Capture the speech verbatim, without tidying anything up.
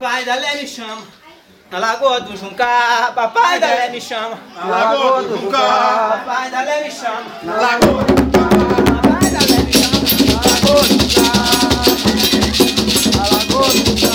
Papai da Lé me chama, na Lagoa do Juncá. Papai da Lé me chama, na Lagoa do Juncá. Papai da Lé me chama, na Lagoa do Juncá. Papai da Lé me chama, na Lagoa do Juncá. Na Lagoa do Juncá.